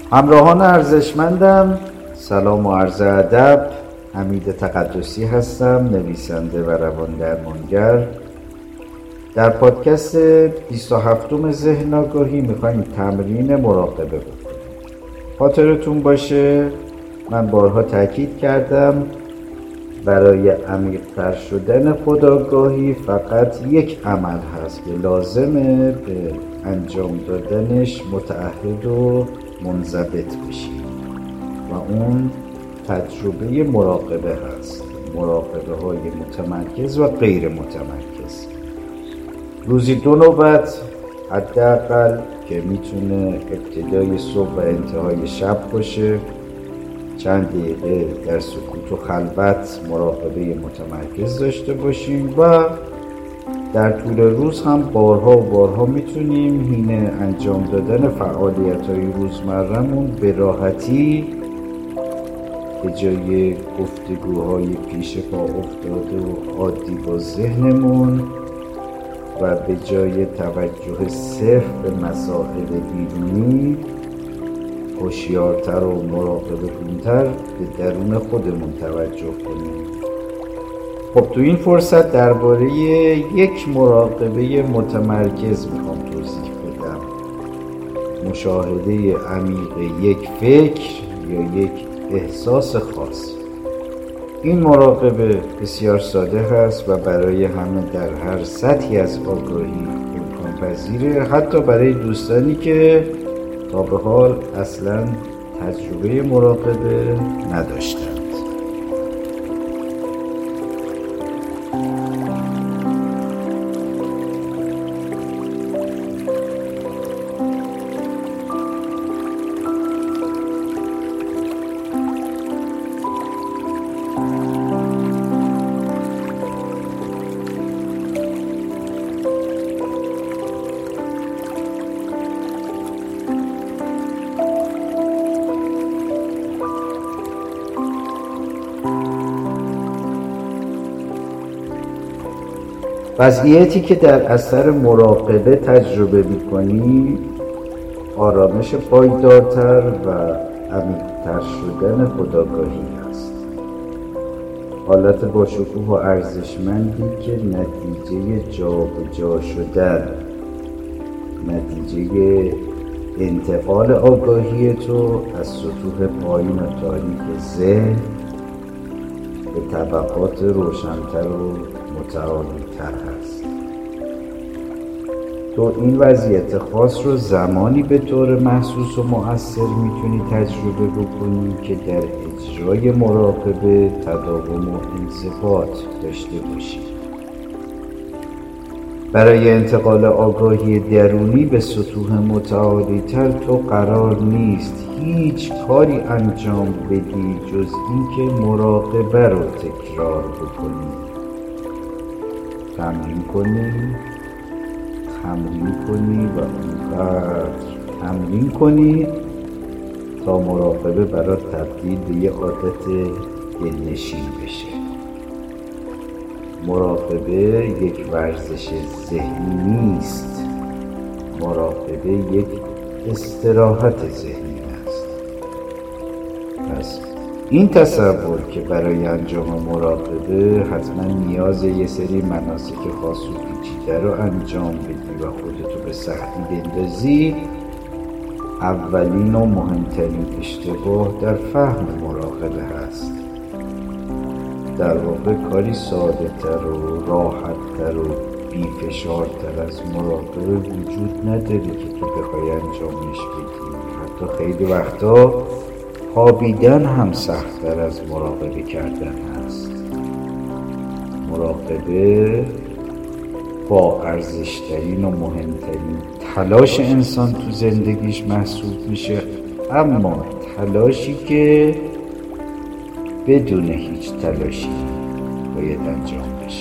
همراهان ارزشمندم، سلام و عرض ادب. حمید تقدسی هستم، نویسنده و رواندرمانگر. در پادکست 27 ذهن آگاهی میخوایم تمرین مراقبه بکنیم. خاطرتون باشه من بارها تاکید کردم برای عمیق‌تر شدن خودآگاهی فقط یک عمل هست که لازمه به انجام دادنش متعهد و منضبط بشیم و اون تجربه مراقبه هست. مراقبه های متمرکز و غیر متمرکز، روزی 2 نوبت حداقل که میتونه ابتدای صبح و انتهای شب باشه. چند دقیقه در سکوت و خلوت مراقبه متمرکز داشته باشیم و در طول روز هم بارها و بارها میتونیم حین انجام دادن فعالیت‌های روزمره‌مون به راحتی به جای گفتگوهای پیش پا افتاده و عادی با ذهنمون و به جای توجه صرف به مسائل بیرونی هوشیارتر و مراقبه‌کارتر به درون خودمون توجه کنیم. خب تو این فرصت درباره یک مراقبه متمرکز میخوام توضیح بدم. مشاهده عمیق یک فکر یا یک احساس خاص. این مراقبه بسیار ساده هست و برای همه در هر سطحی از آگاهی امکان پذیره، حتی برای دوستانی که تا به حال اصلا تجربه مراقبه نداشتند. وضعیتی که در اثر مراقبه تجربه می‌کنی آرامش پایدارتر و عمیق‌تر شدن خودآگاهی است. حالت باشکوه و ارزشمندی که نتیجه جابجا شدن، نتیجه انتقال آگاهی تو از سطوح پایین و تاریک ذهن به طبقات روشن‌تر و متعالی‌تر هست. تو این وضعیت خاص رو زمانی به طور محسوس و مؤثر میتونی تجربه بکنی که در اجرای مراقبه تداوم و انضباط داشته باشی. برای انتقال آگاهی درونی به سطوح متعالی‌تر تو قرار نیست هیچ کاری انجام بدی جز اینکه مراقبه رو تکرار بکنی. تمرین کنی و اونقدر تمرین کنی تا مراقبه برات تبدیل به یه عادت دلنشین بشه. مراقبه یک ورزش ذهنی نیست، مراقبه یک استراحت ذهنی است. پس این تصور که برای انجام مراقبه حتما نیاز یه سری مناسک خاص و پیچیده رو انجام بدی و خودتو به سختی بندازی، اولین و مهمترین اشتباه در فهم مراقبه هست. در واقع کاری ساده تر و راحت تر و بیفشارتر از مراقبه وجود نداره که تو بخوای انجامش بدی. حتی خیلی وقتا خوابیدن هم سخت‌تر از مراقبه کردن هست. مراقبه با ارزشترین و مهمترین تلاش انسان تو زندگیش محسوب میشه، اما تلاشی که بدون هیچ تلاشی باید انجام بشه.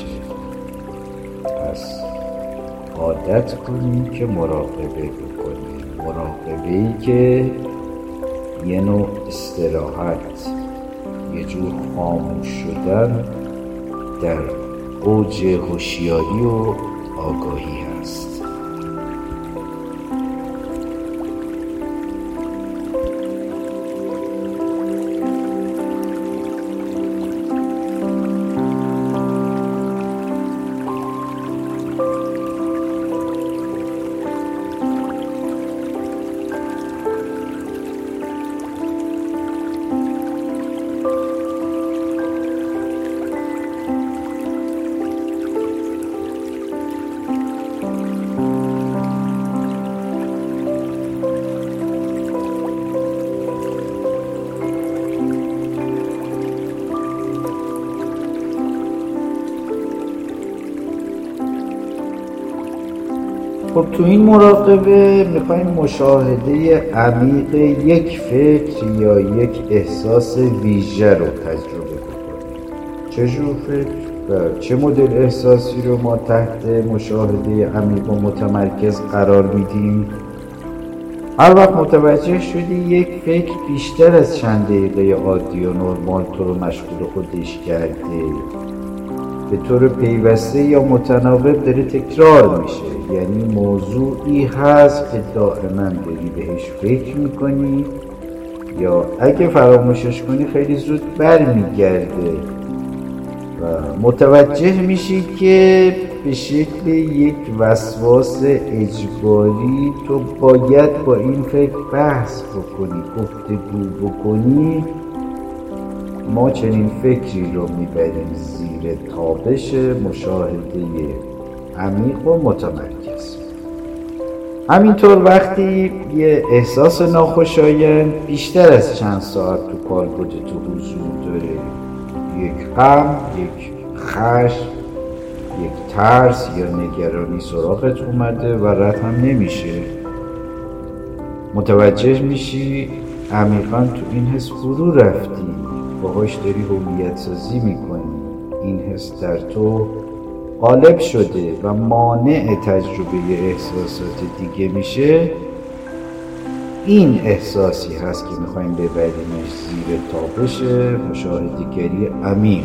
پس عادت کنیم که مراقبه بکنیم، مراقبه‌ای که یه نوع استراحت، یه جور خاموش شدن در اوج هوشیاری و آگاهی هست. خب تو این مراقبه میخوایم مشاهده عمیق یک فکر یا یک احساس ویژه رو تجربه بکنیم. چه جور فکر و چه مدل احساسی رو ما تحت مشاهده عمیق و متمرکز قرار میدیم؟ هر وقت متوجه شدی یک فکر بیشتر از چند دقیقه عادی و نرمال تو رو مشغول خودش کرده، به طور پیوسته یا متناوب داره تکرار میشه، یعنی موضوعی هست که دائما داری بهش فکر میکنی یا اگه فراموشش کنی خیلی زود برمیگرده و متوجه میشی که به شکل یک وسواس اجباری تو باید با این فکر بحث بکنی، گفتگو بکنی. ما چنین فکری رو میبریم زیر تابش مشاهده عمیق و متمرکز. همینطور وقتی یه احساس ناخوشایند بیشتر از چند ساعت تو کالبد تو حضور داره، یک غم، یک خشم، یک ترس یا نگرانی سراغت اومده و رد هم نمیشه، متوجه میشی عمیقا تو این حس فرو رفتی، باهاش داری هویت سازی میکنی، این حس در تو غالب شده و مانع تجربه احساسات دیگه میشه. این احساسی هست که میخوایم ببریمش زیر تابش مشاهده‌گری عمیق.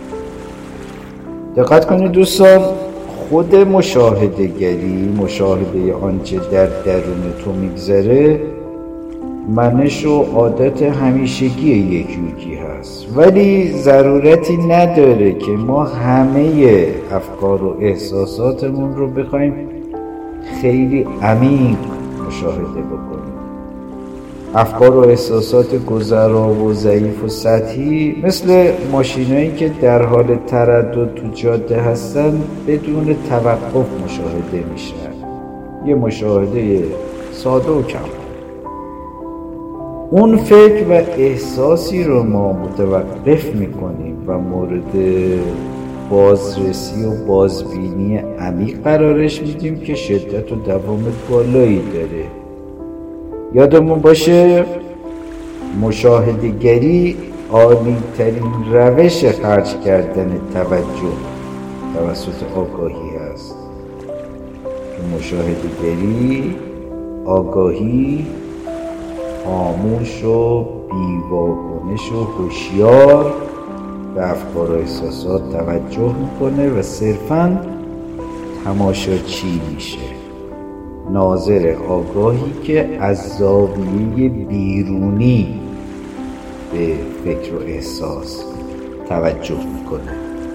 دقت کنید دوستان، خود مشاهده‌گری، مشاهده آنچه در درون تو میگذره، منش و عادت همیشگی یکی هست، ولی ضرورتی نداره که ما همه افکار و احساساتمون رو بخوایم خیلی عمیق مشاهده بکنیم. افکار و احساسات گذرا و ضعیف و سطحی مثل ماشینایی که در حال تردد تو جاده هستن بدون توقف مشاهده میشن، یه مشاهده ساده و کم. اون فکر و احساسی رو ما متوقف میکنیم و مورد بازرسی و بازبینی عمیق قرارش میدیم که شدت و دوام بالایی داره. یادمون باشه مشاهده‌گری عالی ترین روش خرج کردن توجه توسط آگاهی هست. تو مشاهده‌گری آگاهی خاموش و بی‌واکنش و هوشیار به افکار و احساسات توجه میکنه و صرفاً تماشاچی میشه، ناظر آگاهی که از زاویه بیرونی به فکر و احساس توجه میکنه.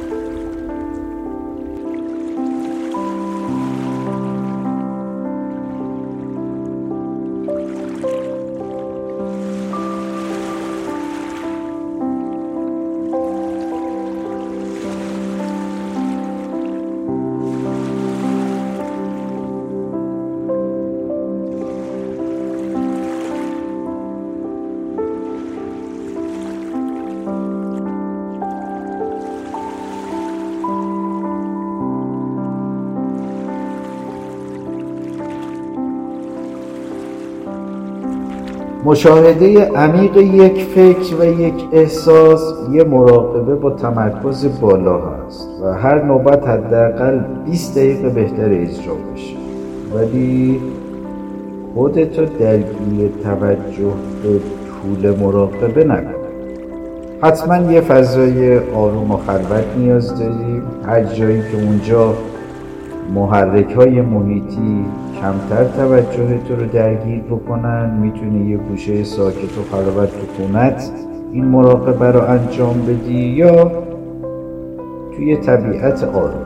مشاهده عمیق یک فکر و یک احساس یه مراقبه با تمرکز بالا هست و هر نوبت حداقل 20 دقیقه بهتر اجرا بشه، ولی خودتو درگیر توجه به طول مراقبه نکن. حتما یه فضای آروم و خلوت نیاز داریم، هر جایی که اونجا محرک‌های محیطی کمتر توجه تو رو درگیر بکنن. میتونی یه گوشه ساکت و خلوت تو خونت این مراقبه رو انجام بدی یا توی طبیعت آروم.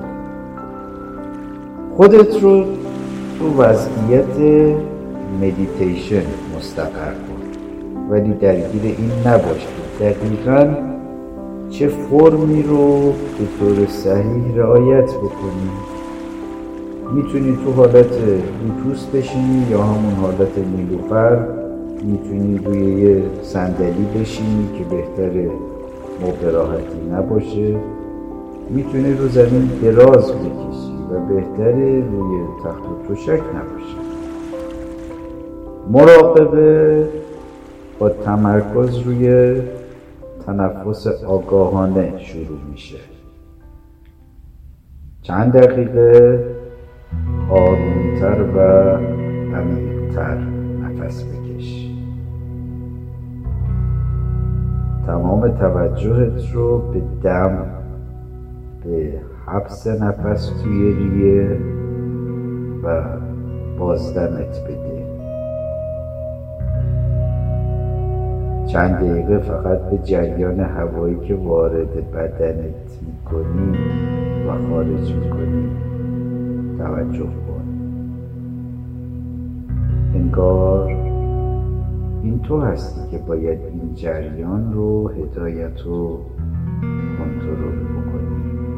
خودت رو تو وضعیت مدیتیشن مستقر کن، ولی درگیر این نباش که دقیقاً چه فرمی رو به طور صحیح رعایت بکنی. میتونی تو حالت لوتوس بشینی یا همون حالت نیلوفر، میتونی روی یه صندلی بشینی که بهتره موقع راحتی نباشه، میتونی رو زمین دراز بکشی و بهتره روی تخت و تشک نباشه. مراقبه با تمرکز روی تنفس آگاهانه شروع میشه. چند دقیقه آرومتر و عمیق‌تر نفس بکش. تمام توجهت رو به دم، به حبس نفس توی ریه و بازدمت بده. چند دقیقه فقط به جریان هوایی که وارد بدنت میکنی و خارج میکنی توجه کن. انگار این تو هستی که باید این جریان رو هدایت و کنترل بکنی.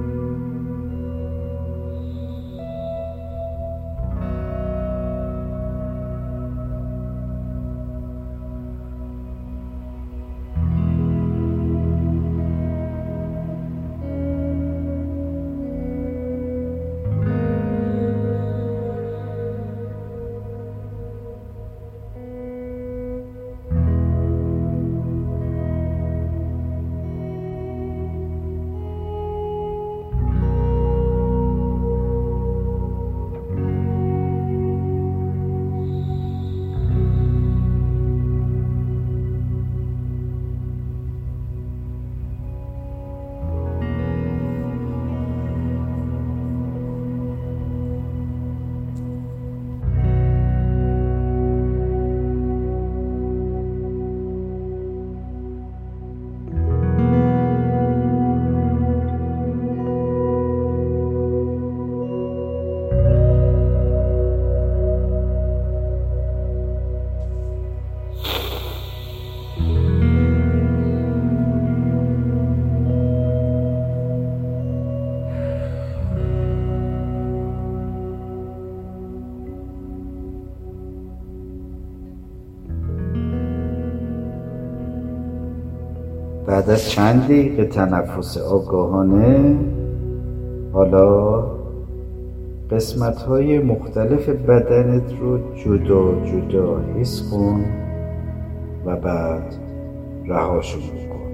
بعد از چند دقیقه تنفس آگاهانه، حالا قسمت‌های مختلف بدنت رو جدا جدا حس کن و بعد رهاشون کن.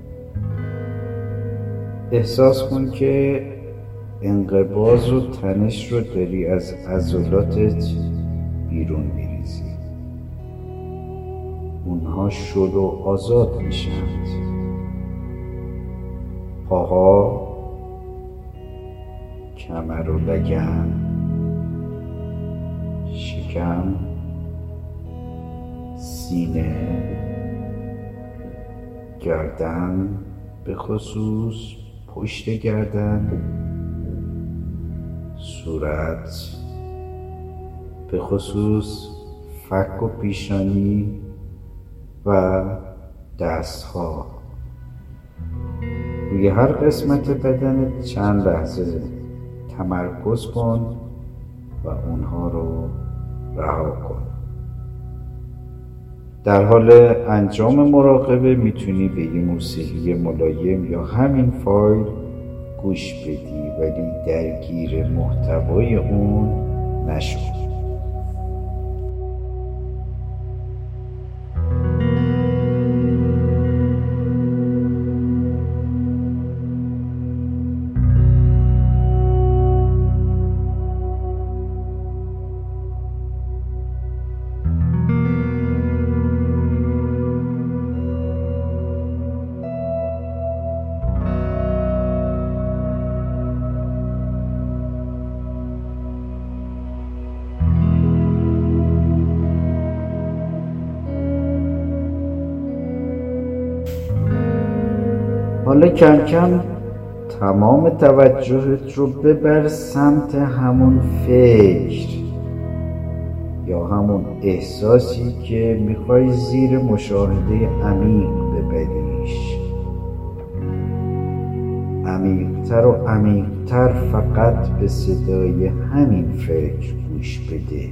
احساس کن که انقباض و تنش رو داری از عضلاتت بیرون میریزی. اونها شل و آزاد میشند. پاها، کمر و لگن، شکم، سینه، گردن، به خصوص پشت گردن، صورت، به خصوص فک و پیشانی و دستها. روی هر قسمت بدنت چند لحظه تمرکز کن و اونها رو رها کن. در حال انجام مراقبه میتونی به یه موسیقی ملایم یا همین فایل گوش بدی، ولی درگیر محتوای اون نشو. حالا کم کم تمام توجهت رو ببر سمت همون فکر یا همون احساسی که میخوای زیر مشاهده عمیق ببریش. عمیق‌تر و عمیق‌تر فقط به صدای همین فکر گوش بده،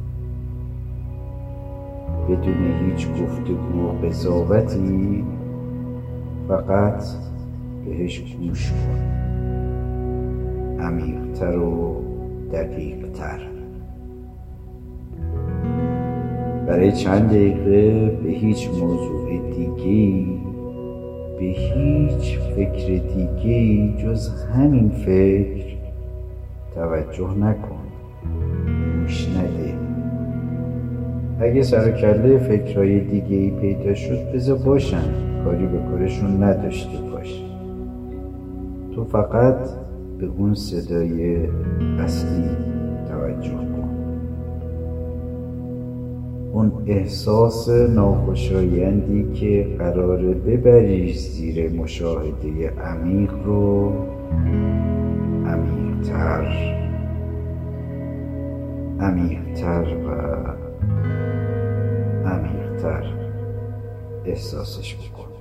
بدون هیچ گفتگو و قضاوتی. فقط بهش گوش کن. عمیق‌تر و دقیق‌تر. برای چند دقیقه به هیچ موضوع دیگه‌ای، به هیچ فکر دیگه‌ای جز همین فکر توجه نکن، گوش نده. اگه سر و کله فکرهای دیگه‌ای پیدا شد بذار باشن، کاری به کارشون نداشته باش. تو فقط به اون صدای اصلی توجه کن، اون احساس ناخوشایندی که قراره ببریش زیر مشاهده عمیق رو عمیق‌تر و عمیق‌تر احساسش بکن.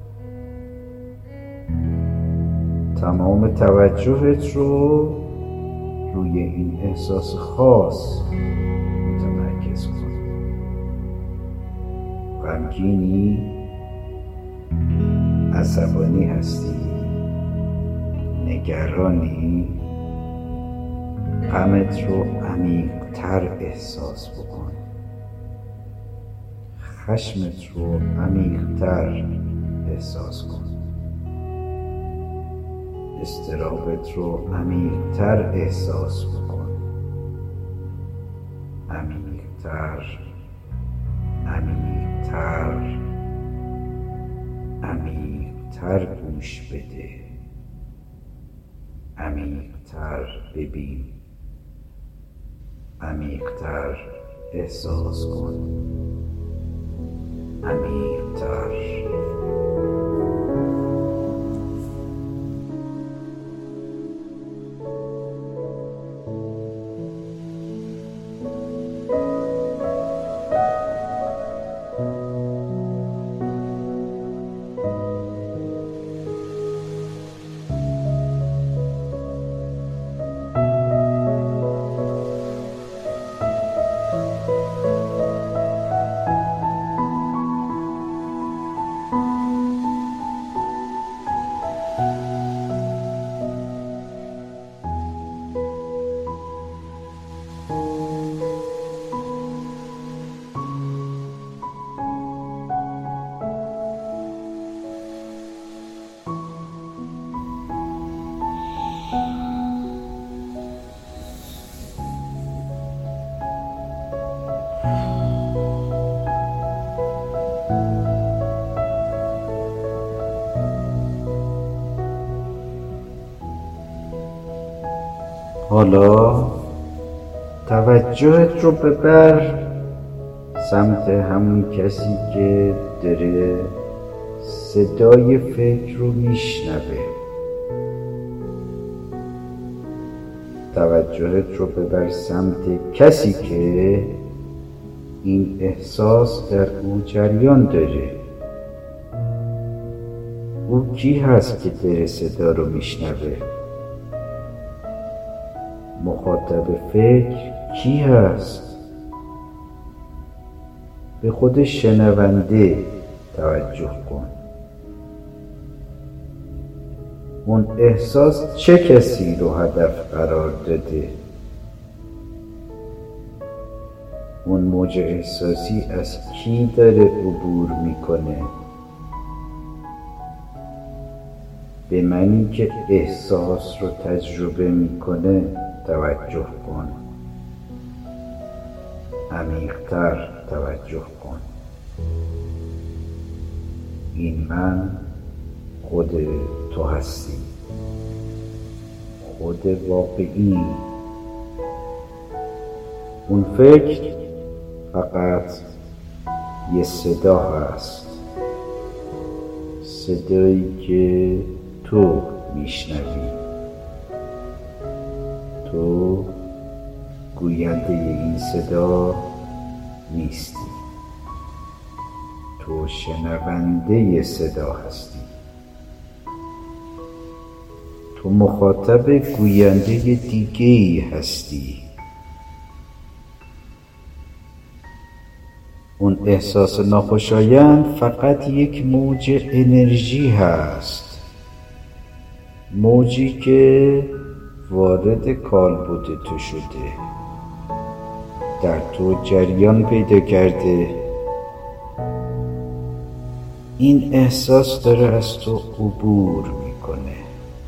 تمام توجهت رو روی این احساس خاص متمرکز کن. غمگینی؟ عصبانی هستی؟ نگرانی؟ غمت رو عمیق‌تر احساس بکن. خشمت رو عمیق‌تر احساس کن. اضطرابت رو عمیق‌تر احساس بکن. عمیق‌تر گوش بده، عمیق‌تر ببین، عمیق‌تر احساس کن، عمیق‌تر. حالا توجهت رو ببر سمت همون کسی که داره صدای فکر رو میشنوه. توجهت رو ببر سمت کسی که این احساس در او جریان داره. او کی هست که داره صدا رو میشنوه؟ مخاطب فکر کی هست؟ به خود شنونده توجه کن. اون احساس چه کسی رو هدف قرار داده؟ اون موج احساسی از کی داره عبور میکنه؟ به منی که احساس رو تجربه میکنه توجه کن. عمیق‌تر توجه کن. این من خود تو هستی، خود واقعی. اون فکر فقط یه صدا هست، صدایی که تو میشنوی. تو گوینده این صدا نیستی، تو شنونده صدا هستی. تو مخاطب گوینده دیگه‌ای هستی. اون احساس ناخوشایند فقط یک موج انرژی هست، موجی که وارد کالبد تو شده، در تو جریان پیدا کرده. این احساس داره از تو عبور میکنه.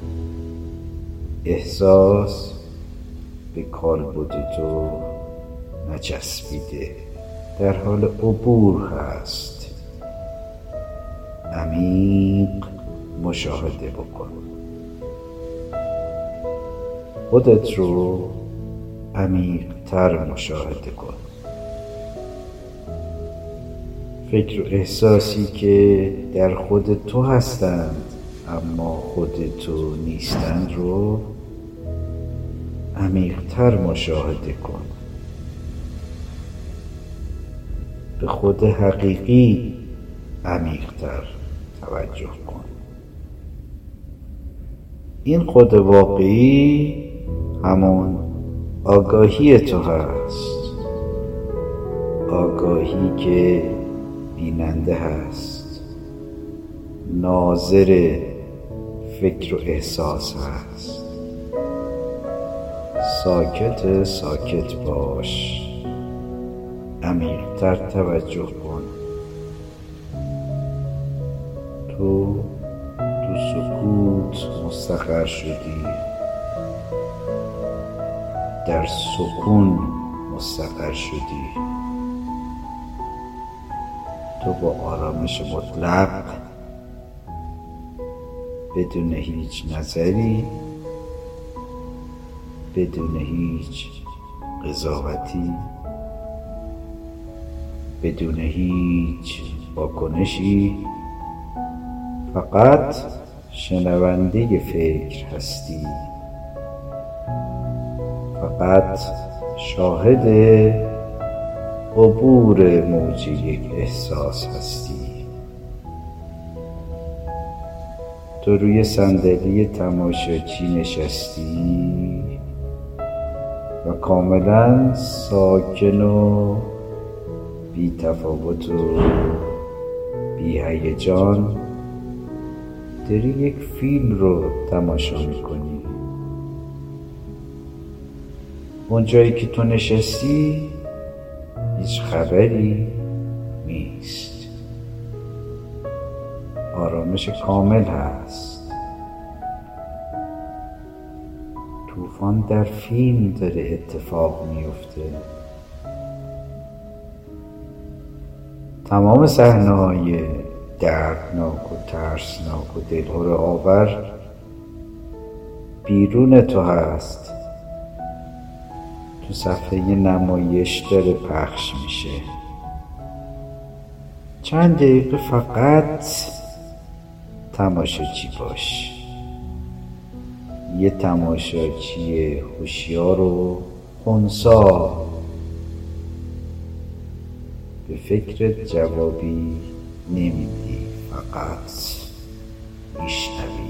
احساس به کالبد تو نچسبیده، در حال عبور هست. عمیق مشاهده بکن. خودت رو عمیق‌تر مشاهده کن. فکر و احساسی که در خود تو هستند اما خود تو نیستند رو عمیق‌تر مشاهده کن. به خود حقیقی عمیق‌تر توجه کن. این خود واقعی همون آگاهی تو هست، آگاهی که بیننده هست، ناظر فکر و احساس هست. ساکت باش، عمیق‌تر توجه کن. تو سکوت مستقر شدی، در سکون مستقر شدی. تو با آرامش مطلق، بدون هیچ نظری، بدون هیچ قضاوتی، بدون هیچ واکنشی، فقط شنونده فکر هستی، فقط شاهد عبور موج یک احساس هستی. تو روی صندلی تماشاچی نشستی و کاملا ساکن و بی تفاوت و بی هیجان داری یک فیلم رو تماشا میکنی. اونجایی که تو نشستی هیچ خبری نیست. آرامش کامل هست. طوفان در فیلم داره اتفاق میفته. تمام صحنه‌های دردناک و ترسناک و دلهره آور بیرون تو هست. تو صفحه نمایش داره پخش میشه. چند دقیقه فقط تماشاچی باش. یه تماشاچی هوشیار و خنثی. به فکرت جوابی نمیدی، فقط میشنوی.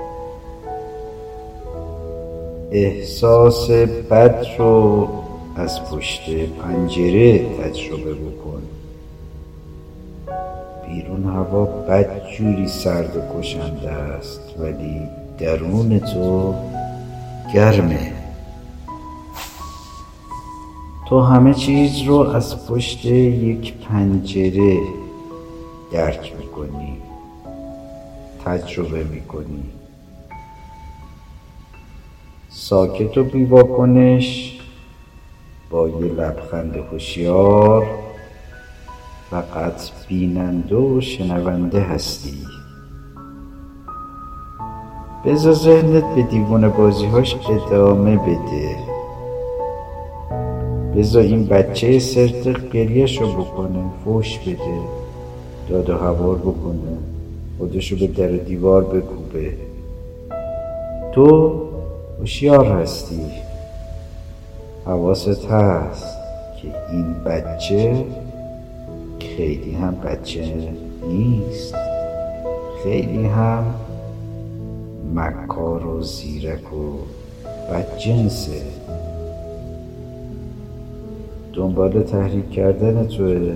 احساس بد رو از پشت پنجره تجربه بکن. بیرون هوا بدجوری سرد و کشنده است، ولی درون تو گرمه. تو همه چیز رو از پشت یک پنجره درک میکنی، تجربه میکنی. ساکت و بی‌واکنش با یه لبخند هوشیار فقط بیننده و شنونده هستی. بذار ذهنت به دیوانه بازی‌هاش ادامه بده. بذار این بچه سرتق گریه‌شو بکنه، فحش بده، داد و هوار بکنه، خودشو به در و دیوار بکوبه. تو هوشیار هستی. حواست هست که این بچه خیلی هم بچه نیست، خیلی هم مکار و زیرک و بدجنسه. دنبال تحریک کردن توه.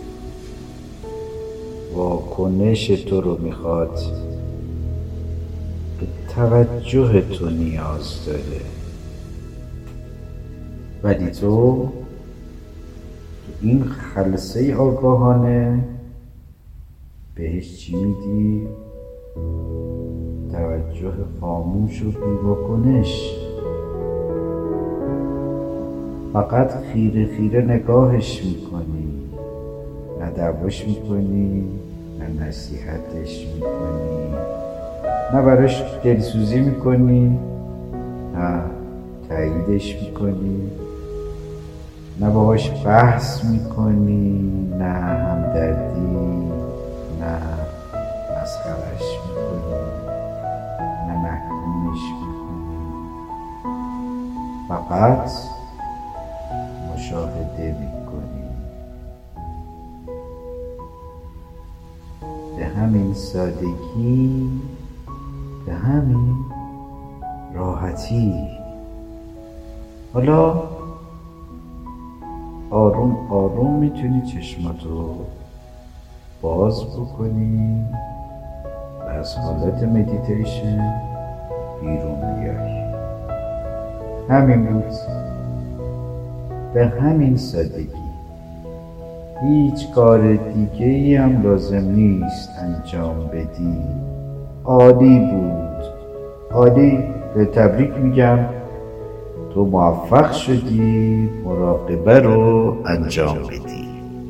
واکنش تو رو میخواد. به توجه تو نیاز داره. ولی تو این خلسه آگاهانه بهش چی میدی؟ توجه خاموش و بی‌واکنش. فقط خیره خیره نگاهش میکنی، نه دعواش میکنی، نه نصیحتش میکنی، نه براش دلسوزی میکنی، نه تاییدش میکنی، نه باهاش بحث میکنی، نه همدردی، نه مسخرش میکنی، نه محکومش میکنی. فقط مشاهده میکنی. به همین سادگی، به همین راحتی. حالا آروم آروم میتونی چشماتو باز بکنی و از حالت مدیتیشن بیرون بیای. همین بود، به همین سادگی. هیچ کار دیگه ای هم لازم نیست انجام بدی. عالی بود، عالی. به تبریک میگم، تو موفق شدی مراقبه رو انجام بدی.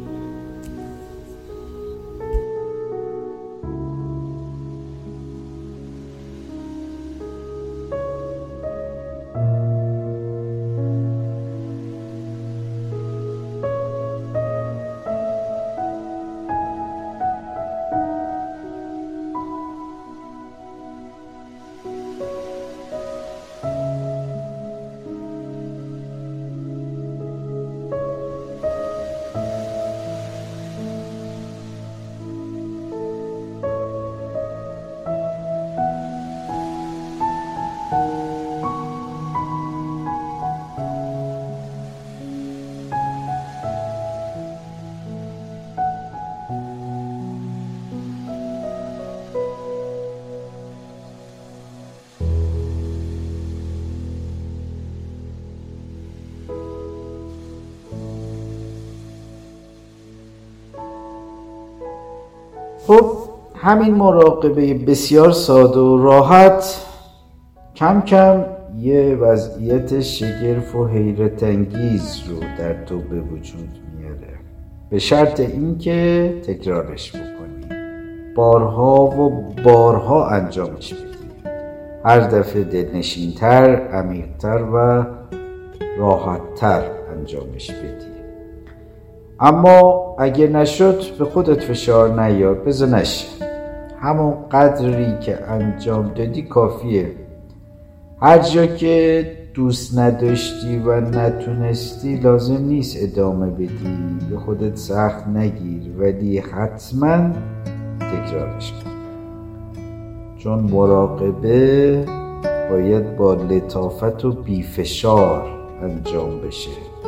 خب همین مراقبه بسیار ساده و راحت کم کم یه وضعیت شگرف و حیرت انگیز رو در تو به وجود میاره، به شرط اینکه تکرارش بکنی، بارها و بارها انجامش بدی، هر دفعه دلنشین‌تر، عمیق‌تر و راحت‌تر انجامش بدی. اما اگه نشد به خودت فشار نیار، بذار نشه. همون قدری که انجام دادی کافیه. هر جا که دوست نداشتی و نتونستی لازم نیست ادامه بدی، به خودت سخت نگیر، ولی حتما تکرارش کن، چون مراقبه باید با لطافت و بیفشار انجام بشه.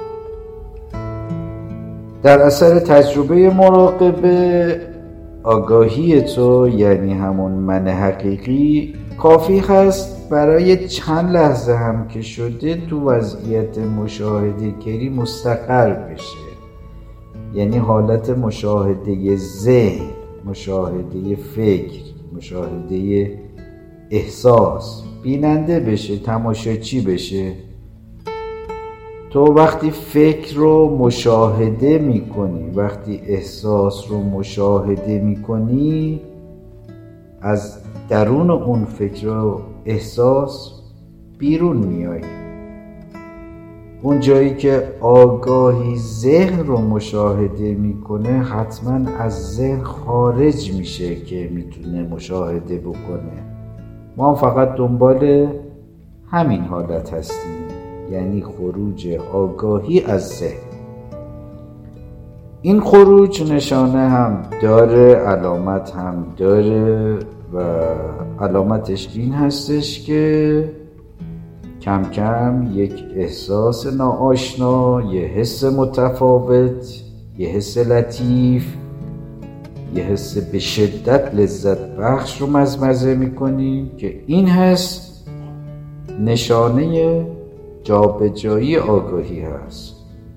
در اثر تجربه مراقبه، آگاهی تو، یعنی همون من حقیقی، کافی هست برای چند لحظه هم که شده تو وضعیت مشاهده گری مستقر بشه. یعنی حالت مشاهده ذهن، مشاهده فکر، مشاهده احساس، بیننده بشه، تماشاچی بشه. تو وقتی فکر رو مشاهده میکنی، وقتی احساس رو مشاهده میکنی، از درون اون فکر و احساس بیرون میای. اون جایی که آگاهی ذهن رو مشاهده میکنه، حتما از ذهن خارج میشه که میتونه مشاهده بکنه. ما فقط دنبال همین حالت هستیم، یعنی خروج آگاهی از ذهن. این خروج نشانه هم داره، علامت هم داره، و علامتش این هستش که کم کم یک احساس ناآشنا، یه حس متفاوت، یه حس لطیف، یه حس به شدت لذت بخش رو مزمزه میکنی که این حس نشانه جابجایی آگاهی هست.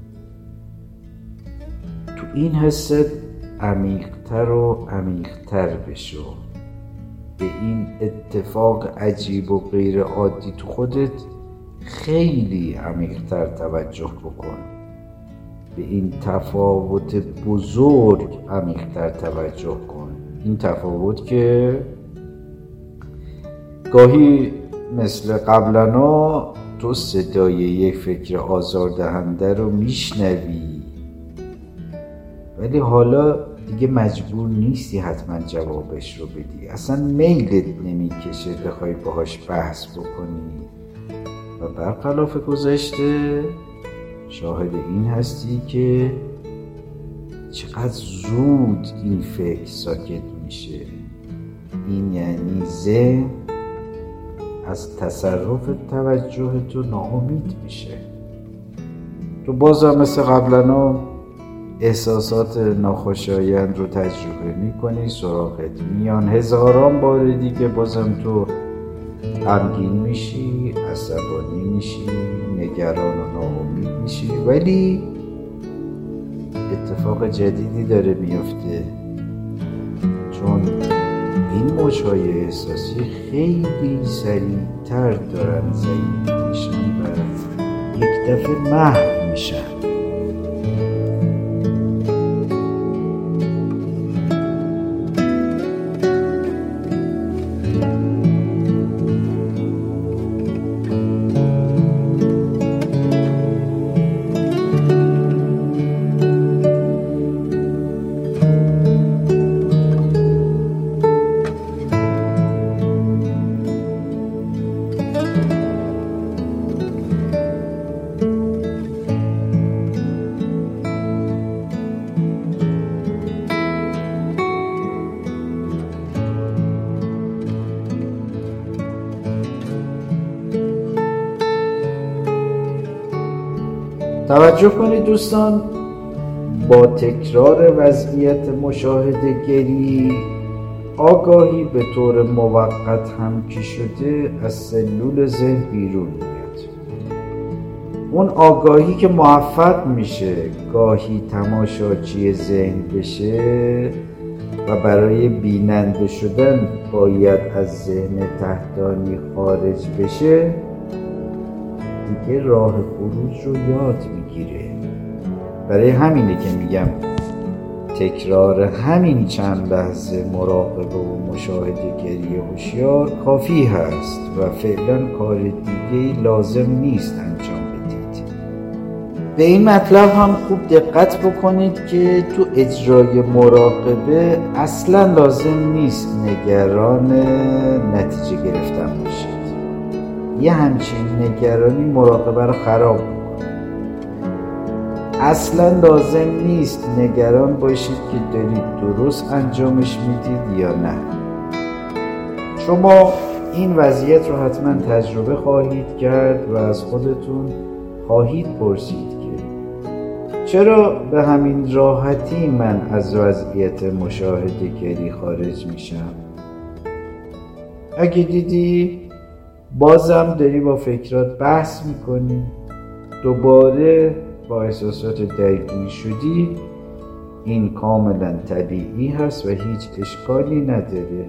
تو این حست عمیق‌تر و عمیق‌تر بشو. به این اتفاق عجیب و غیر عادی تو خودت خیلی عمیق‌تر توجه بکن. به این تفاوت بزرگ عمیق‌تر توجه کن. این تفاوت که گاهی مثل قبلنا تو صدای یک فکر آزاردهنده رو میشنوی، ولی حالا دیگه مجبور نیستی حتما جوابش رو بدی. اصلا میلت نمیکشه بخوای باهاش بحث بکنی و برخلاف گذشته شاهد این هستی که چقدر زود این فکر ساکت میشه. این یعنی ذهن از تصرف توجه تو ناامید میشه. تو بازم مثل قبلنا احساسات ناخوشایند رو تجربه میکنی، سراغت میان هزاران بار دیگه، بازم تو غمگین میشی، عصبانی میشی، نگران و ناامید میشی. ولی اتفاق جدیدی داره میفته، چون این موج‌های احساسی خیلی سریعتر دارن ضعیف میشن و یک دفعه محو میشن. توجه کنید دوستان، با تکرار وضعیت مشاهده گری آگاهی به طور موقت هم که شده از سلول ذهن بیرون میاد. اون آگاهی که موفق میشه گاهی تماشاچی ذهن بشه و برای بیننده شدن باید از ذهن تحتانی خارج بشه، دیگه راه خروج رو یاد میگیره. برای همینه که میگم تکرار همین چند لحظه مراقبه و مشاهده گری هوشیار کافی هست و فعلا کار دیگه‌ای لازم نیست انجام بدید. به این مطلب هم خوب دقت بکنید که تو اجرای مراقبه اصلا لازم نیست نگران نتیجه گرفتن باشید. یه همچین نگرانی مراقبه رو خراب میکنه. اصلا لازم نیست نگران باشید که دارید درست انجامش میدید یا نه. شما این وضعیت رو حتما تجربه خواهید کرد و از خودتون خواهید پرسید که چرا به همین راحتی من از وضعیت مشاهده گری خارج میشم؟ اگه دیدی بازم داری با فکرات بحث میکنی، دوباره با احساسات درگیر شدی، این کاملا طبیعی هست و هیچ اشکالی نداره.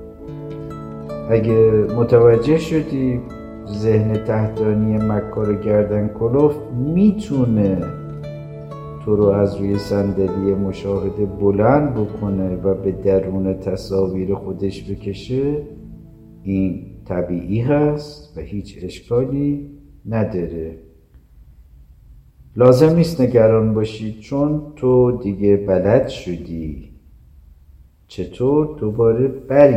اگه متوجه شدی ذهن تحتانی مکار گردن کلفت میتونه تو رو از روی صندلی مشاهده بلند بکنه و به درون تصاویر خودش بکشه، این طبیعی هست و هیچ اشکالی نداره. لازم نیست نگران باشی، چون تو دیگه بلد شدی چطور دوباره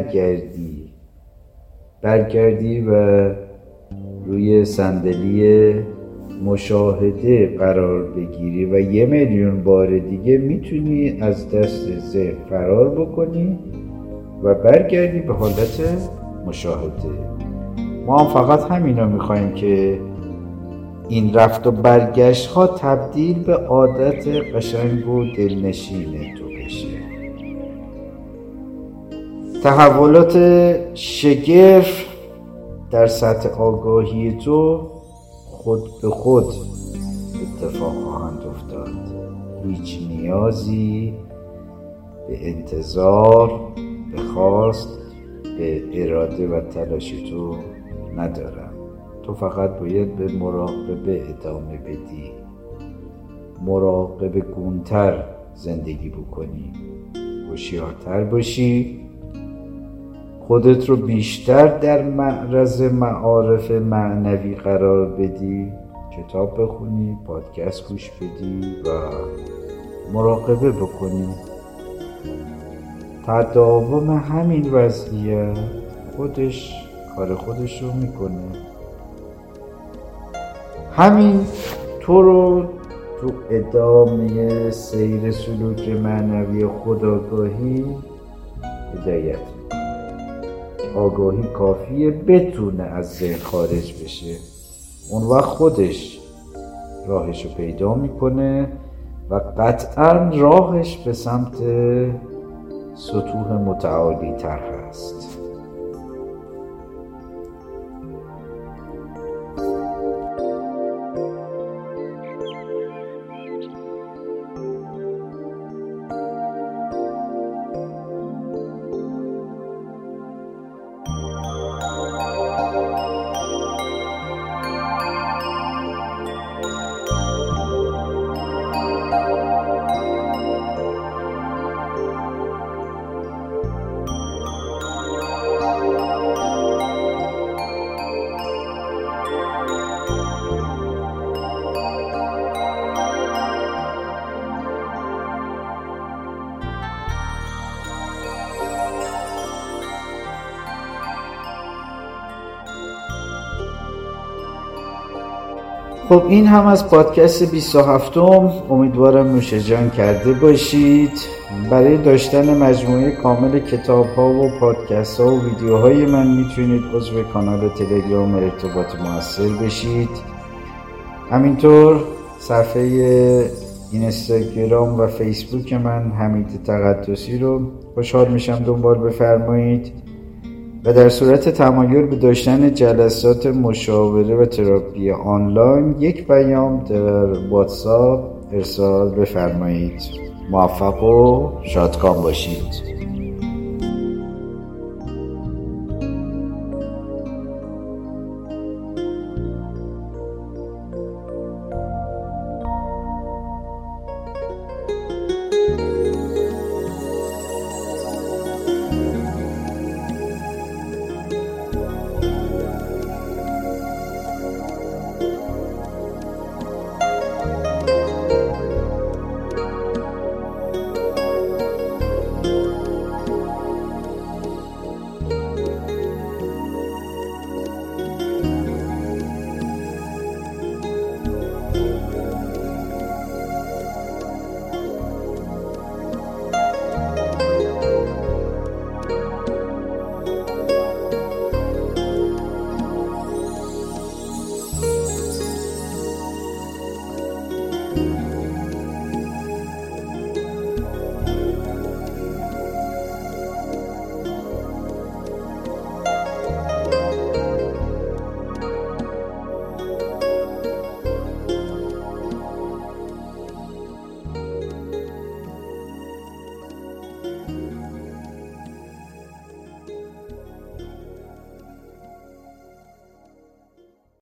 برگردی و روی صندلی مشاهده قرار بگیری و 1,000,000 بار دیگه میتونی از دست ذهن فرار بکنی و برگردی به حالت مشاهده. ما هم فقط همینا میخوایم که این رفت و برگشت ها تبدیل به عادت قشنگ و دلنشین تو بشه. تحولات شگرف در سطح آگاهی تو خود به خود اتفاق خواهند افتاد. هیچ نیازی به انتظار، به خواست، به اراده و تلاش تو ندارم. تو فقط باید به مراقبه ادامه بدی، مراقبه گونتر زندگی بکنی، هوشیارتر باشی، خودت رو بیشتر در معرض معارف معنوی قرار بدی، کتاب بخونی، پادکست گوش بدی و مراقبه بکنی. تداوم همین وضعیت کار خودش رو میکنه. همین تو رو تو ادامه سیر سلوک معنوی خودآگاهی هدایت میکنه. آگاهی کافیه بتونه از ذهن خارج بشه، اون وقت خودش راهش رو پیدا میکنه و قطعا راهش به سمت سطوح متعالی تر هست. خب این هم از پادکست 27م. امیدوارم نوش جان کرده باشید. برای داشتن مجموعه کامل کتاب ها و پادکست ها و ویدیوهای من میتونید عضو کانال تلگرام ارتباط موثر بشید. همینطور صفحه اینستاگرام و فیسبوک من حمید تقدسی رو خوشحال میشم دنبال بفرمایید و در صورت تمایل به داشتن جلسات مشاوره و تراپی آنلاین یک پیام در واتساپ ارسال بفرمایید. موفق و شادکام باشید.